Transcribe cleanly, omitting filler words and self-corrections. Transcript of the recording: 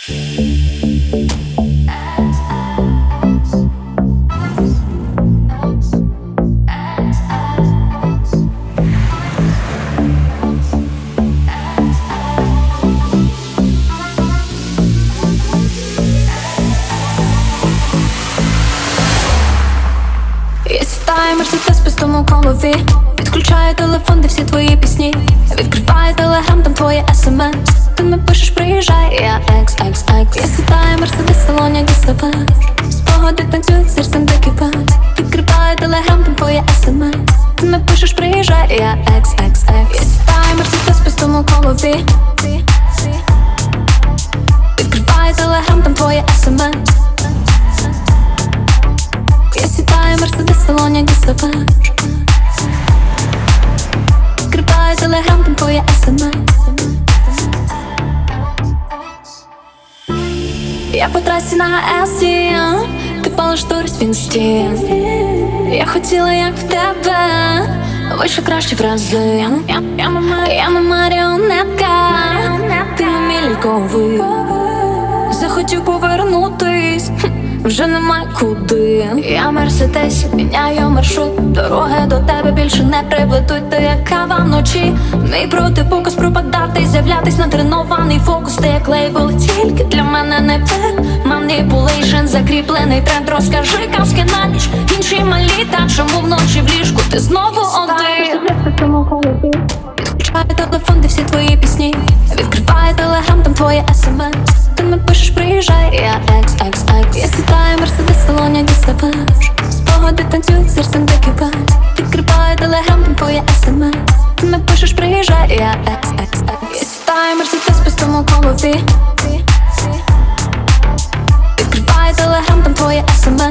Я сідаю мерседес в пустому голові, відключаю телефон, де всі твої пісні. Відкриваю телеграм, там твоє смс. Ти не пишеш, приїжджай, я XXX. Я сідаю мерседес в салоні, діставаш. Спогади танцюють, серцем докипать. Відкриваю телеграм, там твоє смс. Ти не пишеш, приїжджай, я XXX. Я сідаю мерседес в пустому голові, відкриваю телеграм, там твоє смс. Я сідаю мерседес в салоні, діставаш. Відкриваю телеграм, там твоє смс. Я по трасі на Елсі, ти палиш сторіс в інсті. Я хотіла, як в тебе, вийшло краще в рази. Я не маріонетка, ти не мій ліковий. Захотів повернутись, вже нема куди. Я в мерседесі, міняю маршрут. Дороги до тебе більше не приведуть. Ти як кава вночі, мій протипоказ пропадати, з'являтись натренований фокус. Ти як лейбл, тільки для мене не пек. Маніпулейшн, закріплений тренд. Розкажи казки на ніч, інші малі. Та чому вночі в ліжку ти знову один? Відключаю телефон, де всі твої пісні. Відкриваю телеграм, там твоє смс. Ти не пишеш, приїжджай, я XXX. Я сідаю мерседес в салоні, діставаш. Спогади танцюють, серцем докипать. Відкриваю телеграм, там твоє смс. Ти не пишеш, приїжджай, я XXX. Я сідаю мерседес в пустому голові. Відкриваю телеграм, там твоє смс.